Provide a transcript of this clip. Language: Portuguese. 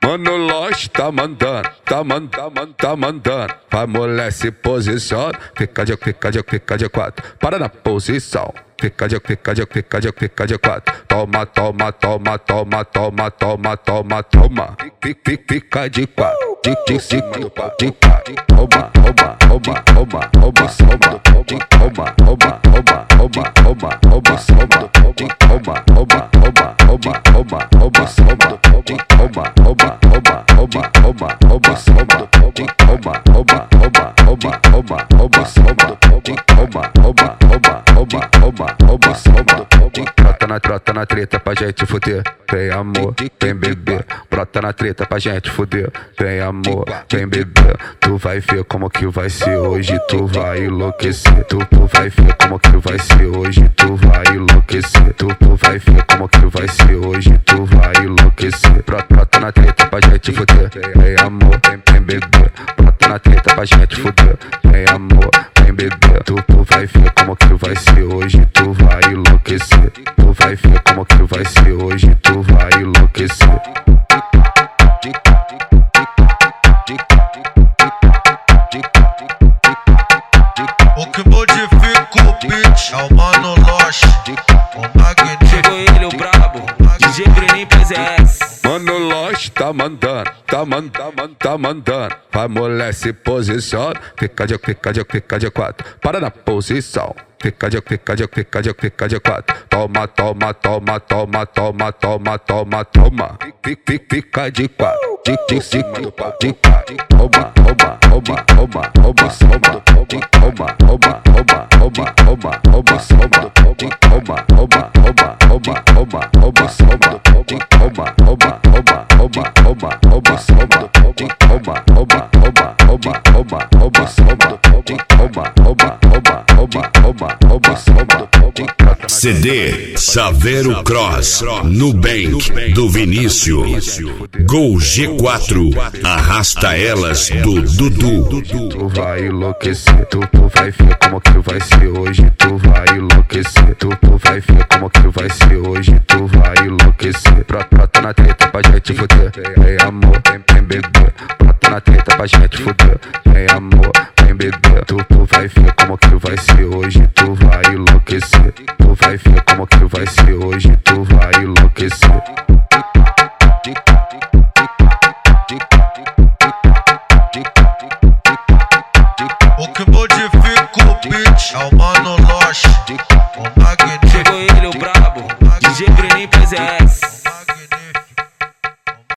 Mano Lost tá mandando, tá mandando. Vai mulher se posiciona, fica de quatro. Para na posição. Fica de quatro. Toma. Fica de quatro. De cima do pau, de quatro. Toma. Brota na treta pra gente fuder, vem amor, vem beber. Brota na treta pra gente fuder, vem amor, vem beber. Tu vai ver como que vai ser hoje, tu vai enlouquecer. Tu vai ver como que vai ser hoje, tu vai enlouquecer. Tu vai ver como que vai ser hoje, tu vai enlouquecer. Brota na treta pra gente fuder, vem amor, vem beber. Brota na treta pra gente fuder, vem amor, vem beber. Tu vai ver como que vai ser hoje, tu vai enlouquecer. Tu vai ver como que vai ser hoje, tu vai enlouquecer. O que modifica o beat é o Mano Lost, o magnífico. Chegou ele, o brabo, DJ Breninho PZS. Mano Lost tá mandando, tá mandando. Vai mulher se posiciona, fica de quatro. Para na posição. Fica de quatro. Toma. Fica de quatro. De cima do pau, de quatro. Toma. CD Saveiro Cross, Nubank do Vinícius. Gol G4, arrasta elas do Dudu. Tu vai enlouquecer, tu vai ver como que vai ser hoje, tu vai enlouquecer. Tu vai ver como que vai ser hoje, tu vai enlouquecer. Brota na treta pra gente fuder, vem amor, vem beber. Brota na treta pra gente fuder, vem amor, vem beber. Tu vai ver como que vai ser hoje, tu vai enlouquecer. Tu vai ver como que vai ser hoje, tu vai enlouquecer.